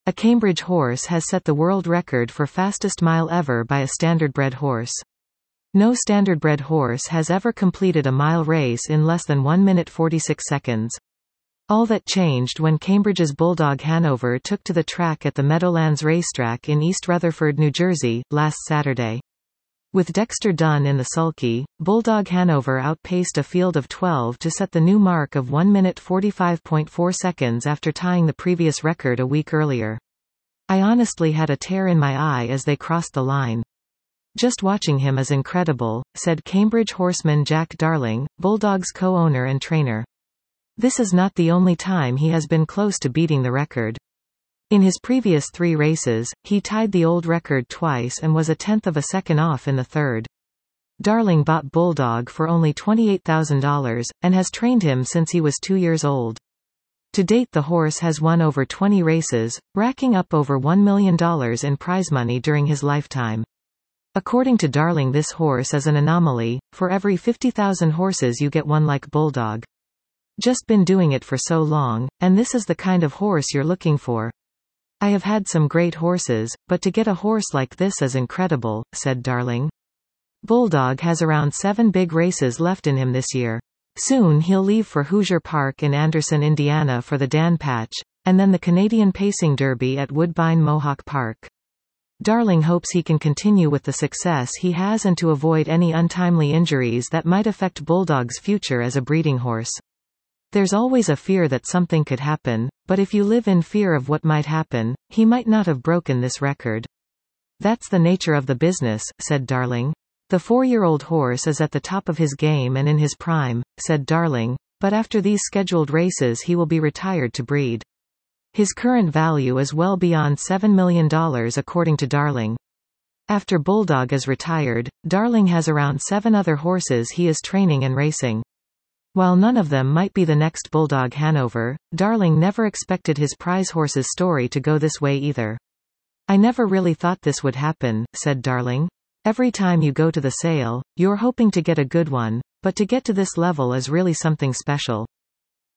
A Cambridge horse has set the world record for fastest mile ever by a standardbred horse. No standardbred horse has ever completed a mile race in less than 1 minute 46 seconds. All that changed when Cambridge's Bulldog Hanover took to the track at the Meadowlands Racetrack in East Rutherford, New Jersey, last Saturday. With Dexter Dunn in the sulky, Bulldog Hanover outpaced a field of 12 to set the new mark of 1 minute 45.4 seconds after tying the previous record a week earlier. I honestly had a tear in my eye as they crossed the line. Just watching him is incredible, said Cambridge horseman Jack Darling, Bulldog's co-owner and trainer. This is not the only time he has been close to beating the record. In his previous 3 races, he tied the old record twice and was a tenth of a second off in the third. Darling bought Bulldog for only $28,000, and has trained him since he was 2 years old. To date the horse has won over 20 races, racking up over $1 million in prize money during his lifetime. According to Darling, this horse is an anomaly. For every 50,000 horses you get one like Bulldog. Just been doing it for so long, and this is the kind of horse you're looking for. I have had some great horses, but to get a horse like this is incredible, said Darling. Bulldog has around 7 big races left in him this year. Soon he'll leave for Hoosier Park in Anderson, Indiana for the Dan Patch, and then the Canadian Pacing Derby at Woodbine Mohawk Park. Darling hopes he can continue with the success he has and to avoid any untimely injuries that might affect Bulldog's future as a breeding horse. There's always a fear that something could happen, but if you live in fear of what might happen, he might not have broken this record. That's the nature of the business, said Darling. The 4-year-old horse is at the top of his game and in his prime, said Darling, but after these scheduled races he will be retired to breed. His current value is well beyond $7 million according to Darling. After Bulldog is retired, Darling has around 7 other horses he is training and racing. While none of them might be the next Bulldog Hanover, Darling never expected his prize horse's story to go this way either. I never really thought this would happen, said Darling. Every time you go to the sale, you're hoping to get a good one, but to get to this level is really something special.